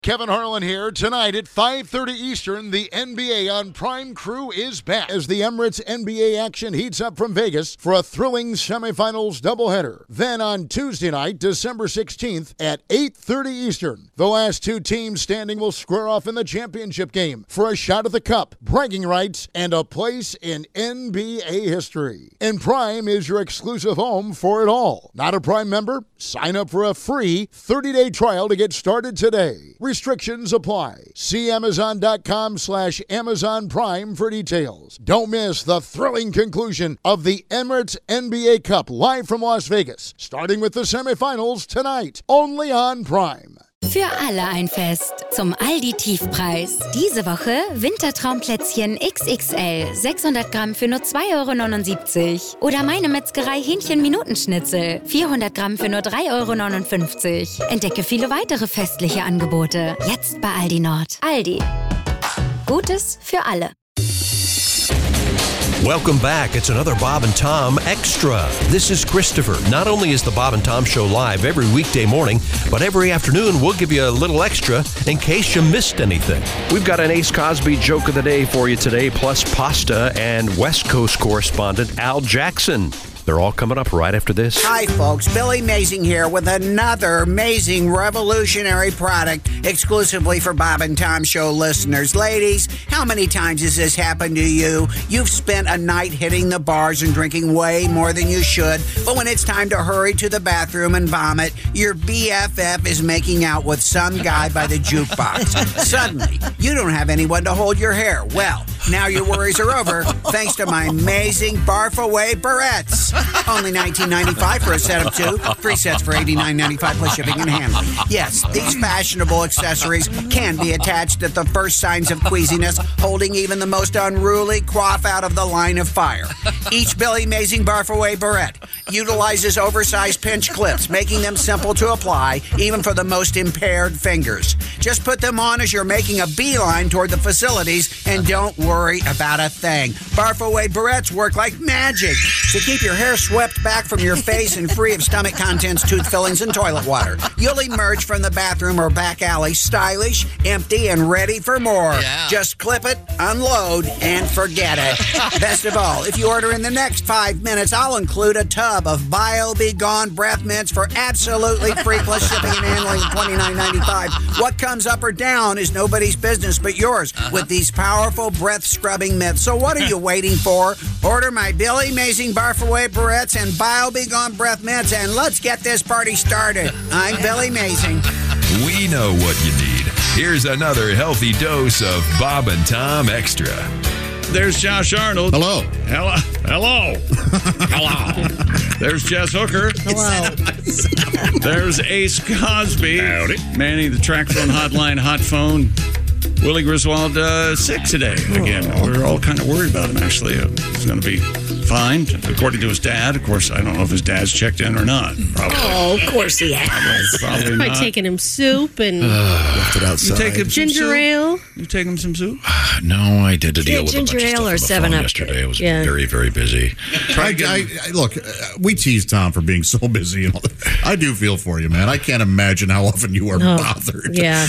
Kevin Harlan here. Tonight at 5:30 Eastern, the NBA on Prime Crew is back as the Emirates NBA action heats up from Vegas for a thrilling semifinals doubleheader. Then on Tuesday night, December 16th at 8:30 Eastern, the last two teams standing will square off in the championship game for a shot at the cup, bragging rights, and a place in NBA history. And Prime is your exclusive home for it all. Not a Prime member? Sign up for a free 30-day trial to get started today. Restrictions apply. See Amazon.com/Amazon Prime for details. Don't miss the thrilling conclusion of the Emirates NBA Cup live from Las Vegas, starting with the semifinals tonight, only on Prime. Für alle ein Fest zum Aldi-Tiefpreis. Diese Woche Wintertraumplätzchen XXL, 600 Gramm für nur 2,79 €. Oder meine Metzgerei Hähnchen-Minutenschnitzel, 400 Gramm für nur 3,59 €. Entdecke viele weitere festliche Angebote. Jetzt bei Aldi Nord. Aldi. Gutes für alle. Welcome back. It's another Bob and Tom Extra. This is Christopher. Not only is the Bob and Tom Show live every weekday morning, but every afternoon we'll give you a little extra in case you missed anything. We've got an Ace Cosby joke of the day for you today, plus pasta and West Coast correspondent Al Jackson. They're all coming up right after this. Hi, folks. Billy Mazing here with another amazing revolutionary product exclusively for Bob and Tom Show listeners. Ladies, how many times has this happened to you? You've spent a night hitting the bars and drinking way more than you should, but when it's time to hurry to the bathroom and vomit, your BFF is making out with some guy by the jukebox. Suddenly, you don't have anyone to hold your hair. Well, now your worries are over thanks to my amazing Barf-Away barrettes. Only $19.95 for a set of two. 3 sets for $89.95 plus shipping and handling. Yes, these fashionable accessories can be attached at the first signs of queasiness, holding even the most unruly quaff out of the line of fire. Each Billy Mazing Barf-Away barrette utilizes oversized pinch clips, making them simple to apply, even for the most impaired fingers. Just put them on as you're making a beeline toward the facilities, and don't worry about a thing. Barf-Away barrettes work like magic to keep your hair swept back from your face and free of stomach contents, tooth fillings, and toilet water. You'll emerge from the bathroom or back alley stylish, empty, and ready for more. Yeah. Just clip it, unload, and forget it. Best of all, if you order in the next 5 minutes, I'll include a tub of Bio-B-Gone breath mints for absolutely free plus shipping and handling of $29.95. What comes up or down is nobody's business but yours with these powerful breath-scrubbing mitts. So what are you waiting for? Order my Billy Mazing Barf-Away barrettes and Bio-B-Gone breath mints, and let's get this party started. I'm Billy Mazing. We know what you need. Here's another healthy dose of Bob and Tom Extra. There's Josh Arnold. Hello. Hello. Hello. Hello. There's Jess Hooker. Hello. There's Ace Cosby. Howdy. Manning the track phone hotline, hot phone. Willie Griswold sick today. Again, we're all kind of worried about him, actually. He's going to be fine, according to his dad. Of course, I don't know if his dad's checked in or not. Probably. Oh, of course he has. Probably By not. taking him soup and Left it outside. You take him some ginger soup? ale. You take him some soup? No, I did to deal with a bunch ginger of ale stuff or on the phone 7-Up? yesterday. I was Yeah. very, very busy. Look, we tease Tom for being so busy. And all that. I do feel for you, man. I can't imagine how often you are bothered. Yeah.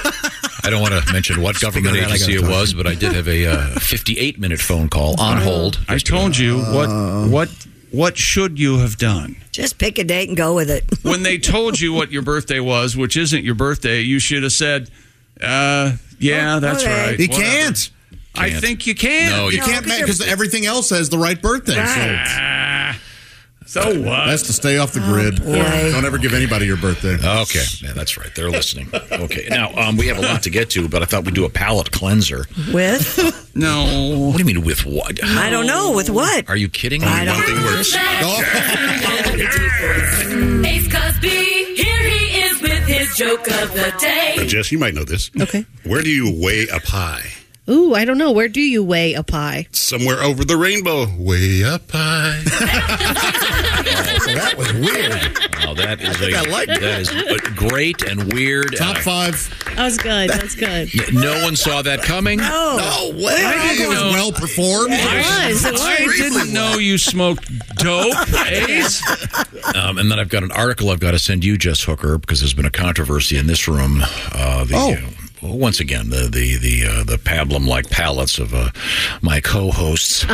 I don't want to mention what government agency it was, but I did have a 58-minute phone call on hold. I told you what should you have done? Just pick a date and go with it. When they told you what your birthday was, which isn't your birthday, you should have said, yeah, that's okay. right. He Whatever. can't. I think you can. No, You can't, because everything else has the right birthday. So what? That's to stay off the grid. Don't ever give anybody your birthday. Okay. Yeah, that's right. They're listening. Okay. Now, we have a lot to get to, but I thought we'd do a palate cleanser. With? No. What do you mean, with what? I don't know. With what? Are you kidding? I don't know. Ace Cosby, here he is with his joke of the day. Jess, you might know this. Okay. Where do you weigh a pie? Ooh, I don't know. Where do you weigh a pie? Somewhere over the rainbow. Way up high. That was weird. Oh, that is great and weird. Top 5. That was good. That's good. No one saw that coming. No way. It was well performed. I didn't know you smoked dope, Ace. And then I've got an article I've got to send you, Jess Hooker, because there's been a controversy in this room. Once again, the pablum-like palates of my co-hosts.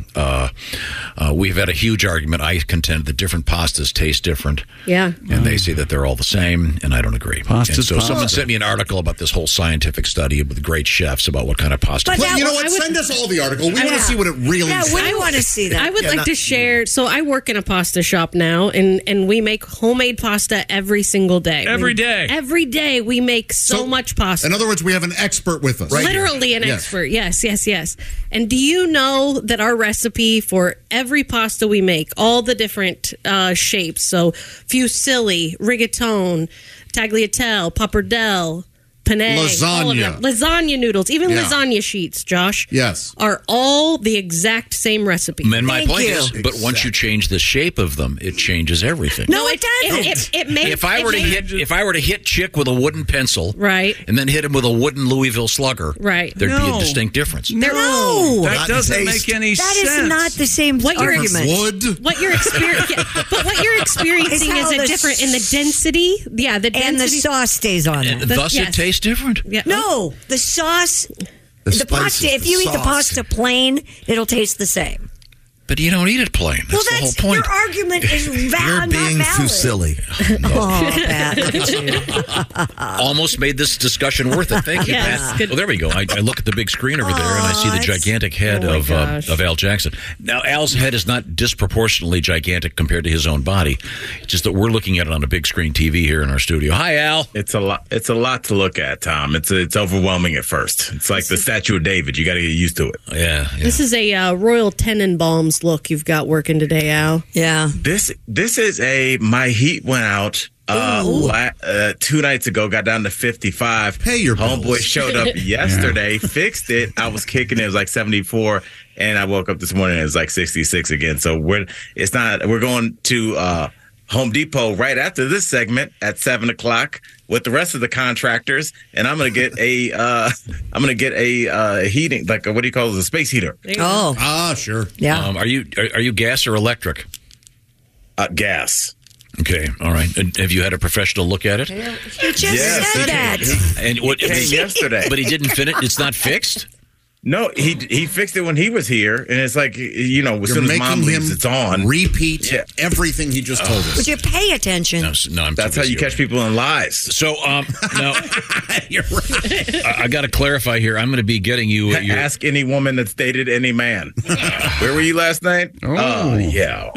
We've had a huge argument. I contend that different pastas taste different. Yeah. And they say that they're all the same, and I don't agree. Pasta's so pasta. someone sent me an article about this whole scientific study with great chefs about what kind of pasta. But you know what? Send us all the article. We want to see what it really says. I want to see that. I would like to share. So I work in a pasta shop now, and we make homemade pasta every single day. Every day. Every day we make so much pasta. In other words, we have an expert with us. Literally an expert. Yes. And do you know that our recipe for every pasta we make, all the different shapes, so fusilli, rigatone, tagliatelle, pappardelle, penne, all of them, lasagna noodles, even lasagna sheets, Josh, are all the exact same recipe. And my point is, but once you change the shape of them, it changes everything. No, it doesn't. It makes. If I were to hit Chick with a wooden pencil, right, and then hit him with a wooden Louisville Slugger, right, there'd be a distinct difference. No, that doesn't make any sense. That is not the same argument. What you're experiencing, but what you're experiencing is a different in the density. Yeah, the density, and the sauce stays on it. Thus, it tastes different. Yeah. No, the sauce, the pasta. If you eat the pasta plain, it'll taste the same. But you don't eat it plain. That's the whole point. Your argument is You're being too silly. Pat, look at you. Almost made this discussion worth it. Thank you, Pat. Well, there we go. I look at the just screen over there, and I see the gigantic head of Al Jackson. Now, Al's head is not disproportionately gigantic compared to his own body. It's just that we're looking at it on a big screen TV here in our studio. Hi, Al. It's a lot. It's a lot to look at, Tom. It's overwhelming at first. It's like the Statue of David. You got to get used to it. Yeah. This is a Royal Tenenbaums look you've got working today, Al. Yeah. This is my heat went out 2 nights ago, got down to 55. Pay your bills. Homeboy showed up yesterday, fixed it. I was kicking it. It was like 74, and I woke up this morning and it was like 66 again. So we're going to Home Depot right after this segment at 7:00 with the rest of the contractors, and I'm gonna get a heating, like what do you call it, a space heater. Sure. Yeah. Are you gas or electric? Gas. Okay, all right. And have you had a professional look at it? You just said that. And what? It came yesterday, but he didn't finish. It's not fixed. No, he fixed it when he was here, and it's like, as soon as Mom leaves, it's on. Repeat everything he just told us. Would you pay attention? No, that's how you catch people in lies. So, now you're right. I got to clarify here. I'm going to be getting you. Ask any woman that's dated any man. Where were you last night? Oh, yeah.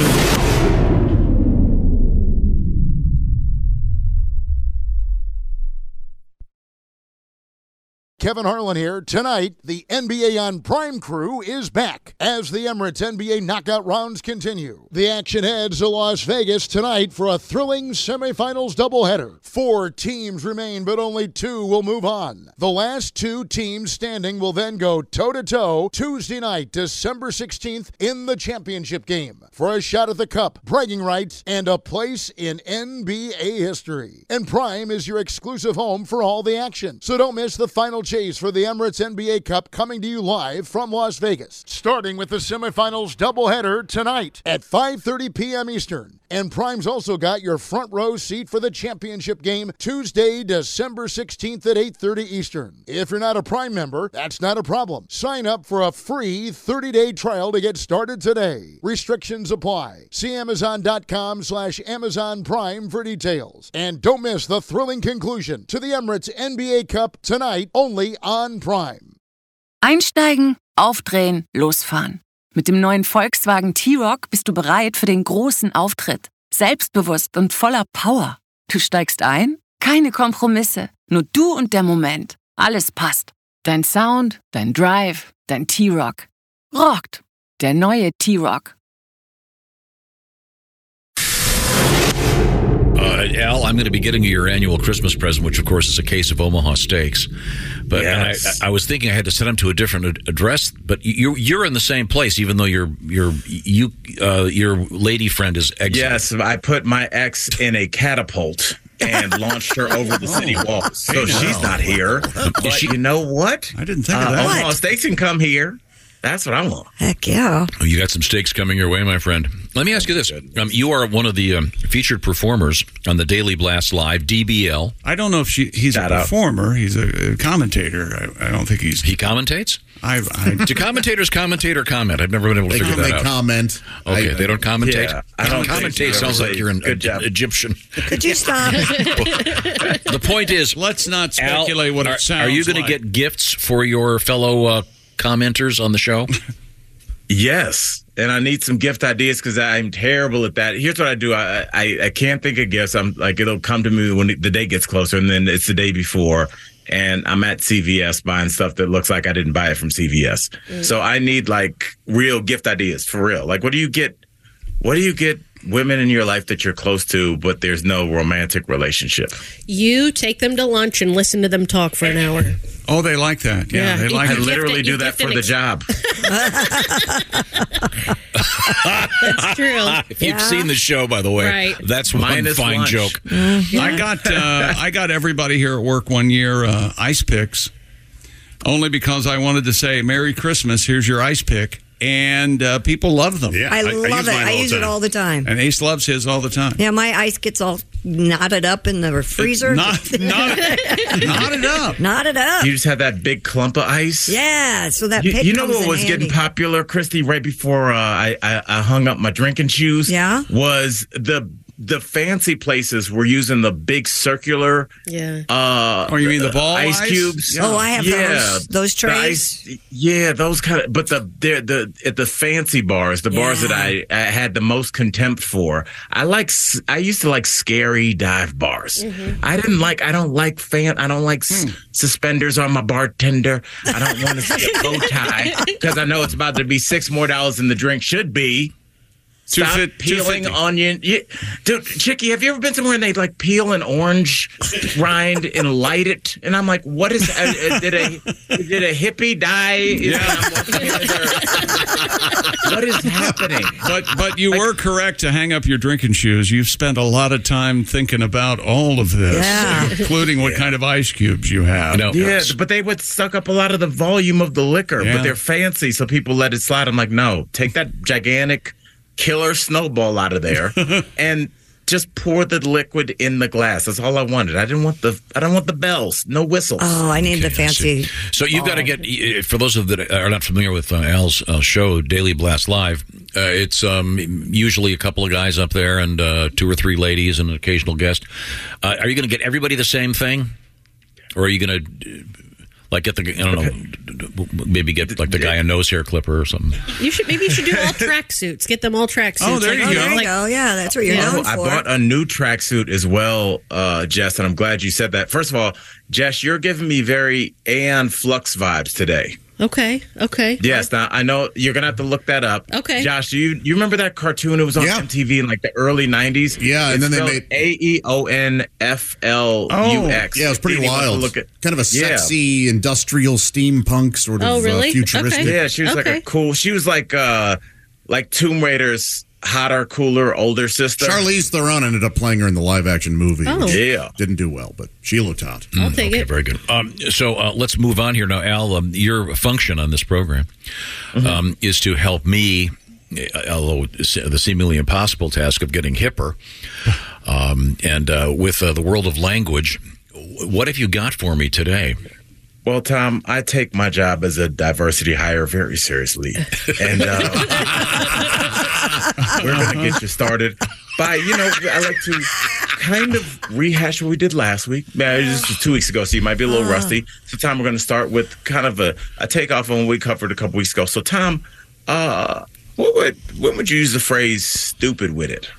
Kevin Harlan here. Tonight, the NBA on Prime crew is back as the Emirates NBA knockout rounds continue. The action heads to Las Vegas tonight for a thrilling semifinals doubleheader. 4 teams remain, but only 2 will move on. The last 2 teams standing will then go toe-to-toe Tuesday night, December 16th, in the championship game for a shot at the cup, bragging rights, and a place in NBA history. And Prime is your exclusive home for all the action. So don't miss the final chase for the Emirates NBA Cup, coming to you live from Las Vegas, starting with the semifinals doubleheader tonight at 5:30 p.m. Eastern. And Prime's also got your front row seat for the championship game Tuesday, December 16th at 8:30 Eastern. If you're not a Prime member, that's not a problem. Sign up for a free 30-day trial to get started today. Restrictions apply. See Amazon.com/Amazon Prime for details. And don't miss the thrilling conclusion to the Emirates NBA Cup tonight, only on Prime. Einsteigen, aufdrehen, losfahren. Mit dem neuen Volkswagen T-Roc bist du bereit für den großen Auftritt. Selbstbewusst und voller Power. Du steigst ein? Keine Kompromisse. Nur du und der Moment. Alles passt. Dein Sound, dein Drive, dein T-Roc. Rockt. Der neue T-Roc. Al, I'm going to be getting you your annual Christmas present, which, of course, is a case of Omaha Steaks. But Yes. I was thinking I had to send them to a different address. But you're in the same place, even though your lady friend is exiting. Yes, I put my ex in a catapult and launched her over the city walls. So she's not here. But you know what? I didn't think of that. Omaha Steaks can come here. That's what I want. Heck yeah. Oh, you got some steaks coming your way, my friend. Let me ask you this. You are one of the featured performers on the Daily Blast Live, DBL. I don't know if he's a performer. He's a commentator. I don't think he's... He commentates? Do commentators commentate or comment? I've never been able to figure that out. They comment. Okay, they don't commentate? Yeah, I don't commentate so. sounds like you're an Egyptian. Could you stop? The point is... Let's not speculate what it sounds Are you going to get gifts for your fellow commenters on the show? Yes, and I need some gift ideas because I'm terrible at that. Here's what I do: I can't think of gifts. I'm like, it'll come to me when the day gets closer, and then it's the day before, and I'm at CVS buying stuff that looks like I didn't buy it from CVS. So I need like real gift ideas for real. Like, what do you get? What do you get women in your life that you're close to, but there's no romantic relationship? You take them to lunch and listen to them talk for an hour. Oh, they like that. Yeah, they like I it. literally do that for the job. That's true. If you've seen the show, by the way, Right. that's one Minus fine lunch. joke. I got everybody here at work one year ice picks, only because I wanted to say Merry Christmas. Here's your ice pick, and people love them. Yeah, I love it. I use it all the time. And Ace loves his all the time. Yeah, my ice gets all knotted up in the freezer. Knotted up. Knotted up. You just have that big clump of ice. Yeah, so that pick You know comes what in was handy. getting popular, Christy, right before I hung up my drinking shoes? Yeah? Was the fancy places were using the big circular Yeah. You mean the ball ice cubes? Oh, I have those The trays. those kind of. But the fancy bars, the bars that I had the most contempt for. I used to like scary dive bars. I don't like suspenders on my bartender. I don't want to see a bow tie because I know it's about to be $6 more than the drink should be. Stop peeling onion. Dude, Chicky, have you ever been somewhere and they like peel an orange rind and light it? And I'm like, what is did a hippie die? What is happening? But you were correct to hang up your drinking shoes. You've spent a lot of time thinking about all of this, including what kind of ice cubes you have. But they would suck up a lot of the volume of the liquor, but they're fancy, so people let it slide. I'm like, no, take that gigantic killer snowball out of there and just pour the liquid in the glass. That's all I wanted. I don't want the bells. No whistles. Oh, I need the fancy. So you've got to get, for those of that are not familiar with Al's show, Daily Blast Live, it's usually a couple of guys up there and 2 or 3 ladies and an occasional guest. Are you going to get everybody the same thing? Or are you going to... Like get maybe get like the guy a nose hair clipper or something. Maybe you should do all tracksuits. Get them all tracksuits. Oh, there you go. There you go. Yeah, that's what you're known for. I bought a new tracksuit as well, Jess, and I'm glad you said that. First of all, Jess, you're giving me very Aeon Flux vibes today. Okay. Yes, now I know you're gonna have to look that up. Okay. Josh, do you remember that cartoon? It was on MTV in like the early '90s. Yeah, and then they made AEONFLUX. Yeah, it was pretty wild. Kind of a sexy industrial steampunk sort of futuristic. Yeah, she was like a cool. She was like Tomb Raider's hotter, cooler, older sister. Charlize Theron ended up playing her in the live-action movie. Oh. Which Yeah. didn't do well, but she looked hot. I'll take it. Very good. So let's move on here now, Al. Your function on this program is to help me, although the seemingly impossible task of getting hipper, and with the world of language. What have you got for me today? Well, Tom, I take my job as a diversity hire very seriously. And we're going to get you started by, I like to kind of rehash what we did last week. This was 2 weeks ago, so you might be a little rusty. So, Tom, we're going to start with kind of a takeoff on what we covered a couple weeks ago. So, Tom, when would you use the phrase stupid with it?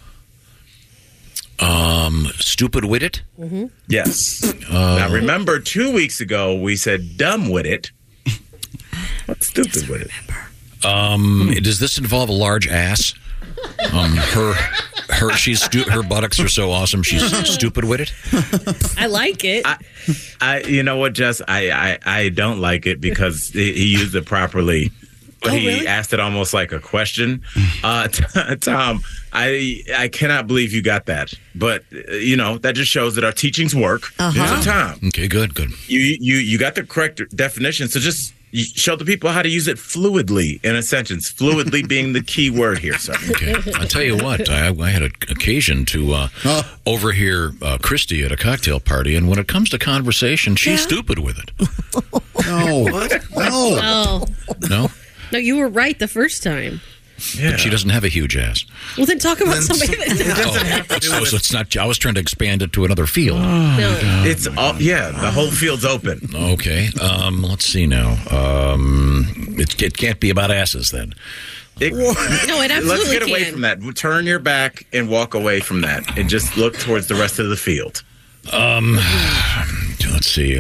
Stupid with it? Mm-hmm. Yes. Now, remember, 2 weeks ago, we said dumb with it. What's stupid with it? Does this involve a large ass? Her buttocks are so awesome. She's stupid with it. I like it. You know what, Jess? I don't like it because he used it properly. But he really? asked it almost like a question. Tom, I cannot believe you got that. But, that just shows that our teachings work. So, Tom. Okay, good. You got the correct definition. So just show the people how to use it fluidly in a sentence. Fluidly being the key word here, sir. Okay. I'll tell you what. I had an occasion to overhear Christy at a cocktail party, and when it comes to conversation, she's stupid with it. No. What? No. No? No, you were right the first time. Yeah. But she doesn't have a huge ass. Well, then talk about somebody that does. So it's not. I was trying to expand it to another field. No. It's all, the whole field's open. Okay. Let's see now. It can't be about asses then. No, it absolutely Let's get away can. from that. Turn your back and walk away from that, and just look towards the rest of the field. Let's see.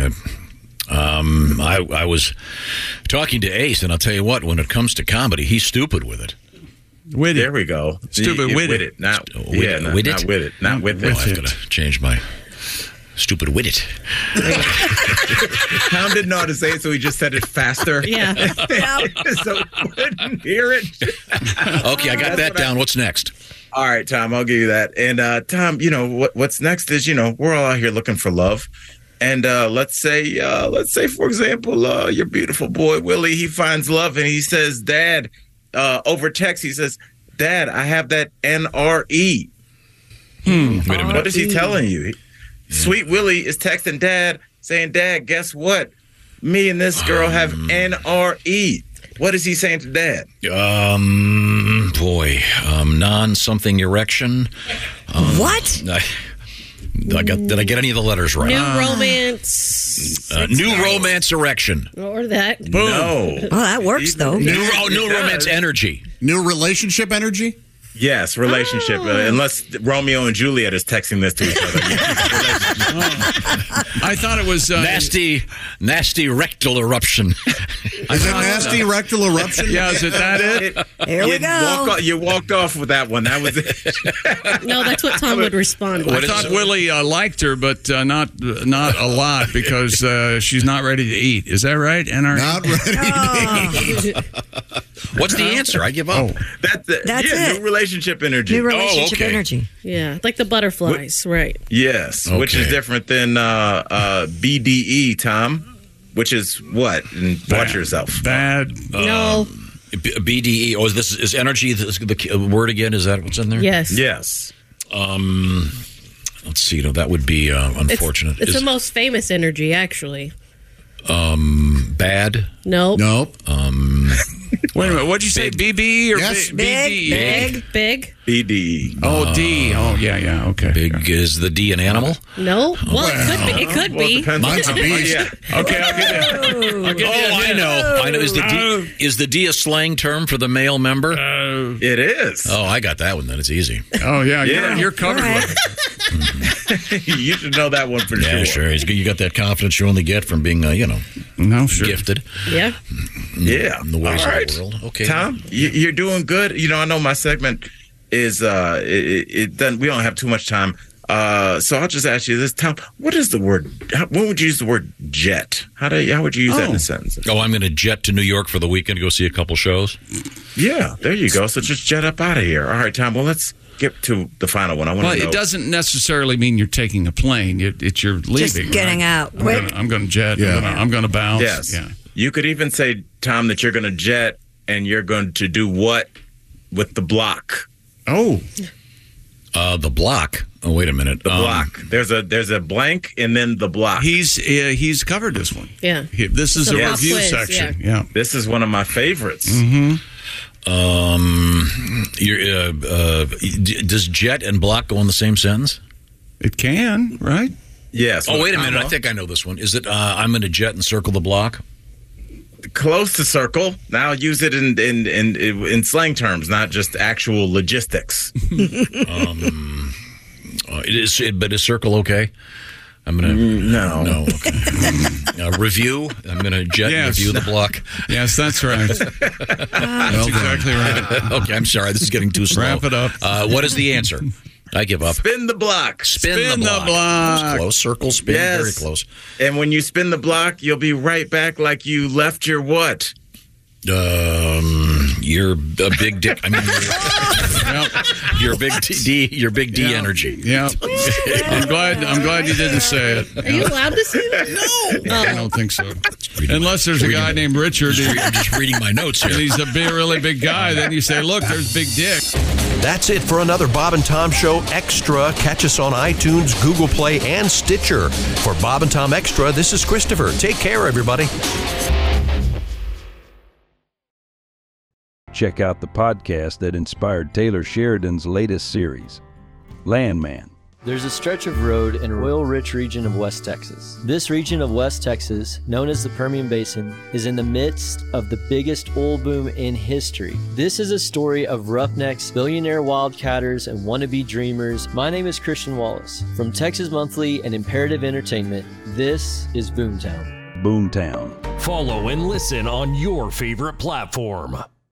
I was talking to Ace, and I'll tell you what, when it comes to comedy, he's stupid with it. With it. There we go. Stupid with it. it. Not with it. it. Not with it. I've got to change my stupid with it. Tom didn't know how to say it, so he just said it faster. Yeah. So we couldn't hear it. Okay, I got that down. What's next? All right, Tom, I'll give you that. And Tom, what's next is, we're all out here looking for love. And let's say, for example, your beautiful boy, Willie, he finds love and he says, Dad, over text, he says, Dad, I have that NRE. Wait a minute. What is he telling you? Sweet Willie is texting Dad saying, Dad, guess what? Me and this girl have NRE. What is he saying to Dad? Non-something erection. What? Did I get any of the letters right? New romance. New romance erection. Or that. Boom. No. Well, that works, though. New romance energy. New relationship energy? Yes, relationship. Unless Romeo and Juliet is texting this to each other. I thought it was nasty rectal eruption. Is it nasty rectal eruption? Yeah, is it that it? Here we go. You walked off with that one. That was it. No, that's what Tom would respond with. I thought Willie liked her, but not a lot because she's not ready to eat. Is that right? Not ready to eat. What's the answer? I give up. That's it. New relationship energy. New relationship okay. energy. Yeah, like the butterflies, right. Yes, which is different than BDE, Tom, which is what? And watch yourself. Bad. No. BDE. Oh, is energy the word again? Is that what's in there? Yes. Yes. Let's see. That would be unfortunate. It's the most famous energy, actually. Bad. Nope. Wait a minute. What'd you say? BB or Yes. BD? Big. BDE. Oh, D. Oh, yeah. Okay. Big is the D an animal? No. Well, it could be. It depends Mine's on a beast. Okay, I'll get that. I know. Is the D a slang term for the male member? It is. Oh, I got that one. Then it's easy. Oh, yeah. Yeah. You're covered. All right. You should know that one for Yeah, sure. You got that confidence you only get from being, No, sure. gifted. Yeah. Yeah. In the ways All of right. the world. Okay. Tom, you're doing good. I know my segment is it done. We don't have too much time. So I'll just ask you this, Tom. What is the word? When would you use the word jet? How would you use that in a sentence? Oh, I'm going to jet to New York for the weekend to go see a couple shows. Yeah, there you go. So just jet up out of here. All right, Tom. Well, let's get to the final one. I want to know. It doesn't necessarily mean you're taking a plane. It's you're leaving. Just getting out quick. I'm going to jet. Yeah. I'm going to bounce. Yes. Yeah. You could even say, Tom, that you're going to jet and you're going to do what with the block? Oh. The block. Oh, wait a minute. The block. There's a blank and then the block. He's covered this one. Yeah. This is a pop review quiz, section. Yeah. This is one of my favorites. Mm-hmm. Does jet and block go in the same sentence? It can, right? Yes. Oh, wait a minute. I think I know this one. Is it I'm going to jet and circle the block? Close to circle. Now use it in slang terms, not just actual logistics. But is circle okay? I'm going to... No. Okay. Review. I'm going to jet and review the block. Yes, that's right. That's exactly right. Okay, I'm sorry. This is getting too slow. Wrap it up. What is the answer? I give up. Spin the block. Spin the block. Close circle spin. Yes. Very close. And when you spin the block, you'll be right back like you left your what? You're a big dick. I mean, you're big D. You're big D energy. Yeah. I'm glad you didn't say it. Are you allowed to say that? No, I don't think so. Unless there's a guy named Richard. I'm just reading my notes here. And he's a really big guy. Then you say, look, there's Big Dick. That's it for another Bob and Tom Show Extra. Catch us on iTunes, Google Play, and Stitcher. For Bob and Tom Extra, this is Christopher. Take care, everybody. Check out the podcast that inspired Taylor Sheridan's latest series, Landman. There's a stretch of road in an oil-rich region of West Texas. This region of West Texas, known as the Permian Basin, is in the midst of the biggest oil boom in history. This is a story of roughnecks, billionaire wildcatters, and wannabe dreamers. My name is Christian Wallace. From Texas Monthly and Imperative Entertainment, this is Boomtown. Boomtown. Follow and listen on your favorite platform.